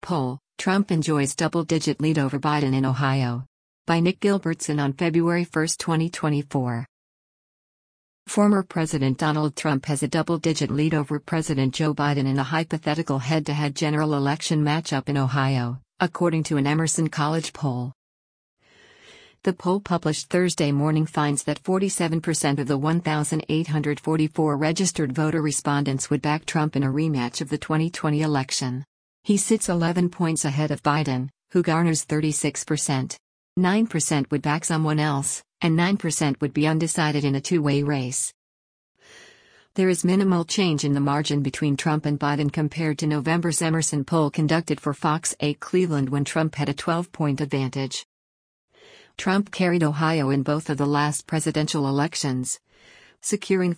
poll, Trump enjoys double-digit lead over Biden in Ohio. By Nick Gilbertson on February 1, 2024. Former President Donald Trump has a double-digit lead over President Joe Biden in a hypothetical head-to-head general election matchup in Ohio, according to an Emerson College poll. The poll published Thursday morning finds that 47% of the 1,844 registered voter respondents would back Trump in a rematch of the 2020 election. He sits 11 points ahead of Biden, who garners 36%. 9% would back someone else, and 9% would be undecided in a two-way race. There is minimal change in the margin between Trump and Biden compared to November's Emerson poll conducted for Fox 8 Cleveland when Trump had a 12-point advantage. Trump carried Ohio in both of the last presidential elections, securing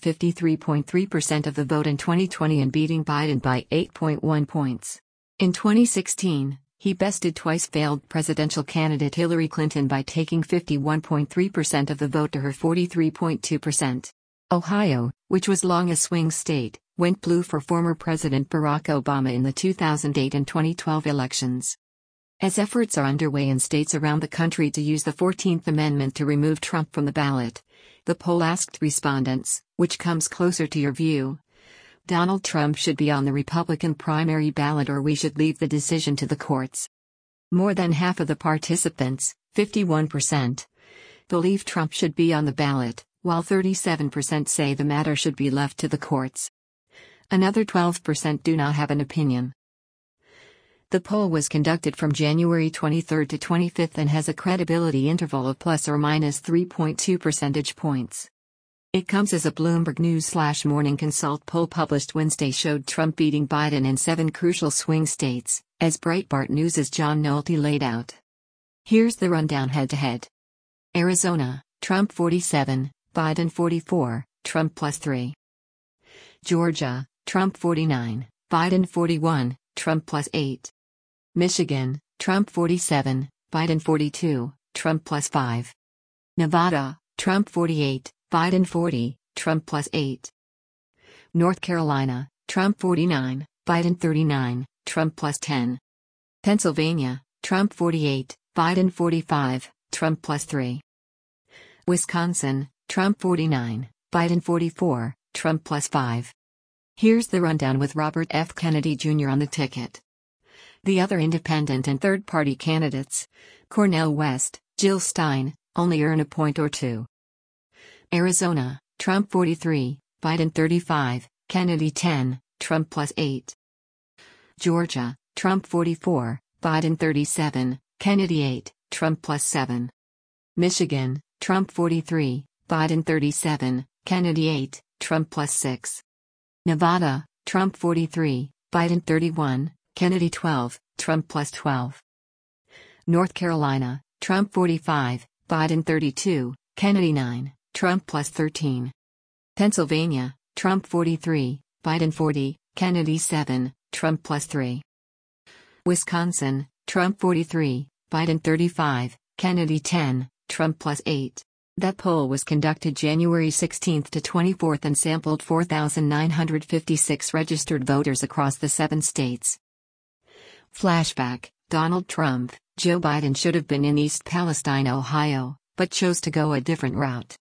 53.3% of the vote in 2020 and beating Biden by 8.1 points. In 2016, he bested twice-failed presidential candidate Hillary Clinton by taking 51.3% of the vote to her 43.2%. Ohio, which was long a swing state, went blue for former President Barack Obama in the 2008 and 2012 elections. As efforts are underway in states around the country to use the 14th Amendment to remove Trump from the ballot, the poll asked respondents, which comes closer to your view? Donald Trump should be on the Republican primary ballot or we should leave the decision to the courts. More than half of the participants, 51%, believe Trump should be on the ballot, while 37% say the matter should be left to the courts. Another 12% do not have an opinion. The poll was conducted from January 23 to 25 and has a credibility interval of plus or minus 3.2 percentage points. It comes as a Bloomberg News/Morning Consult poll published Wednesday showed Trump beating Biden in 7 crucial swing states, as Breitbart News' John Nolte laid out. Here's the rundown head-to-head. Arizona, Trump 47, Biden 44, Trump +3. Georgia, Trump 49, Biden 41, Trump +8. Michigan, Trump 47, Biden 42, Trump +5. Nevada, Trump 48, Biden 40, Trump +8. North Carolina, Trump 49, Biden 39, Trump +10. Pennsylvania, Trump 48, Biden 45, Trump +3. Wisconsin, Trump 49, Biden 44, Trump +5. Here's the rundown with Robert F. Kennedy Jr. on the ticket. The other independent and third-party candidates, Cornel West, Jill Stein, only earn a point or two. Arizona, Trump 43, Biden 35, Kennedy 10, Trump +8. Georgia, Trump 44, Biden 37, Kennedy 8, Trump +7. Michigan, Trump 43, Biden 37, Kennedy 8, Trump +6. Nevada, Trump 43, Biden 31, Kennedy 12, Trump +12. North Carolina, Trump 45, Biden 32, Kennedy 9, Trump +13. Pennsylvania, Trump 43, Biden 40, Kennedy 7, Trump +3. Wisconsin, Trump 43, Biden 35, Kennedy 10, Trump +8. That poll was conducted January 16 to 24 and sampled 4,956 registered voters across the 7 states. Flashback: Donald Trump, Joe Biden should have been in East Palestine, Ohio, but chose to go a different route.